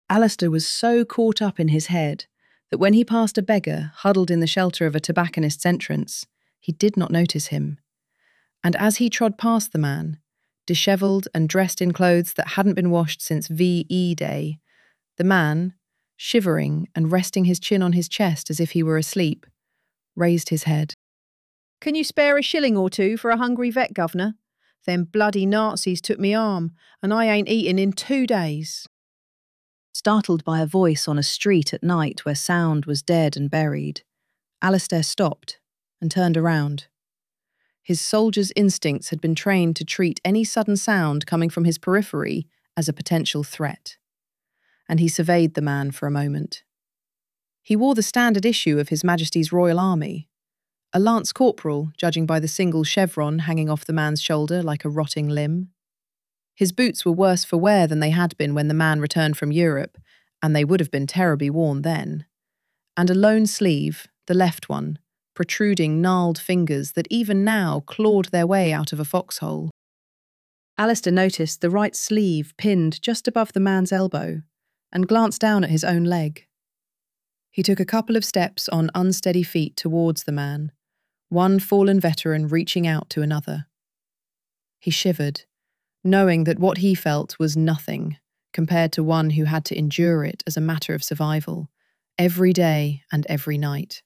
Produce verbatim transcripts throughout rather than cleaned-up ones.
Alistair was so caught up in his head that when he passed a beggar huddled in the shelter of a tobacconist's entrance, he did not notice him. And as he trod past the man, dishevelled and dressed in clothes that hadn't been washed since V E Day, the man, shivering and resting his chin on his chest as if he were asleep, raised his head. "Can you spare a shilling or two for a hungry vet, governor? Them bloody Nazis took me arm, and I ain't eaten in two days." Startled by a voice on a street at night where sound was dead and buried, Alistair stopped and turned around. His soldier's instincts had been trained to treat any sudden sound coming from his periphery as a potential threat, and he surveyed the man for a moment. He wore the standard issue of His Majesty's Royal Army, a lance corporal, judging by the single chevron hanging off the man's shoulder like a rotting limb. His boots were worse for wear than they had been when the man returned from Europe, and they would have been terribly worn then. And a lone sleeve, the left one, protruding gnarled fingers that even now clawed their way out of a foxhole. Alistair noticed the right sleeve pinned just above the man's elbow and glanced down at his own leg. He took a couple of steps on unsteady feet towards the man, one fallen veteran reaching out to another. He shivered, knowing that what he felt was nothing compared to one who had to endure it as a matter of survival, every day and every night.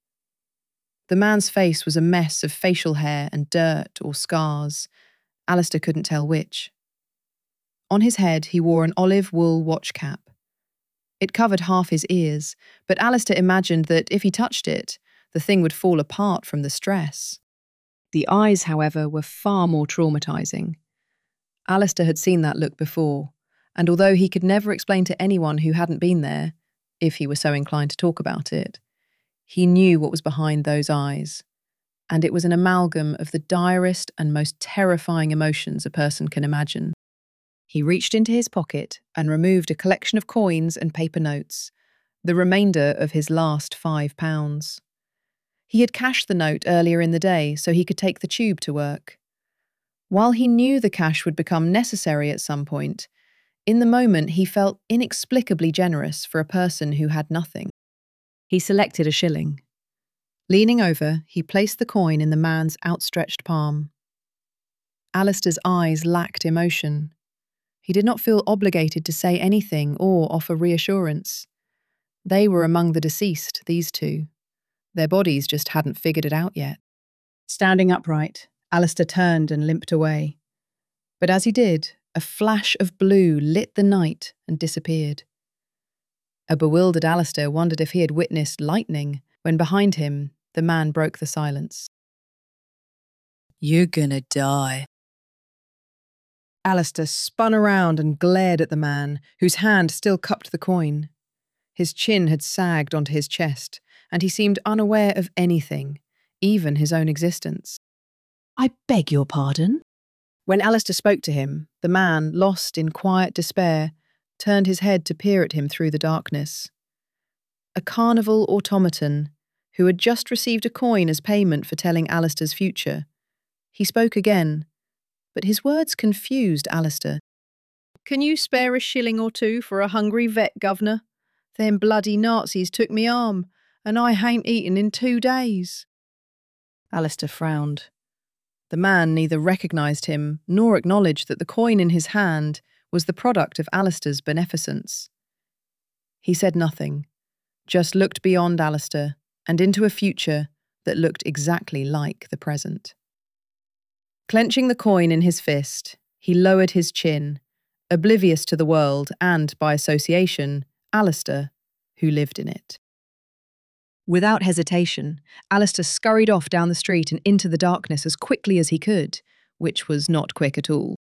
The man's face was a mess of facial hair and dirt or scars. Alistair couldn't tell which. On his head he wore an olive wool watch cap. It covered half his ears, but Alistair imagined that if he touched it, the thing would fall apart from the stress. The eyes, however, were far more traumatizing. Alistair had seen that look before, and although he could never explain to anyone who hadn't been there, if he were so inclined to talk about it, he knew what was behind those eyes, and it was an amalgam of the direst and most terrifying emotions a person can imagine. He reached into his pocket and removed a collection of coins and paper notes, the remainder of his last five pounds. He had cashed the note earlier in the day so he could take the tube to work. While he knew the cash would become necessary at some point, in the moment he felt inexplicably generous for a person who had nothing. He selected a shilling. Leaning over, he placed the coin in the man's outstretched palm. Alistair's eyes lacked emotion. He did not feel obligated to say anything or offer reassurance. They were among the deceased, these two. Their bodies just hadn't figured it out yet. Standing upright, Alistair turned and limped away. But as he did, a flash of blue lit the night and disappeared. A bewildered Alistair wondered if he had witnessed lightning, when behind him, the man broke the silence. "You're gonna die." Alistair spun around and glared at the man, whose hand still cupped the coin. His chin had sagged onto his chest, and he seemed unaware of anything, even his own existence. "I beg your pardon?" When Alistair spoke to him, the man, lost in quiet despair, turned his head to peer at him through the darkness. A carnival automaton, who had just received a coin as payment for telling Alistair's future. He spoke again, but his words confused Alistair. "Can you spare a shilling or two for a hungry vet, governor? Them bloody Nazis took me arm, and I hain't eaten in two days." Alistair frowned. The man neither recognised him nor acknowledged that the coin in his hand was the product of Alistair's beneficence. He said nothing, just looked beyond Alistair and into a future that looked exactly like the present. Clenching the coin in his fist, he lowered his chin, oblivious to the world and, by association, Alistair, who lived in it. Without hesitation, Alistair scurried off down the street and into the darkness as quickly as he could, which was not quick at all.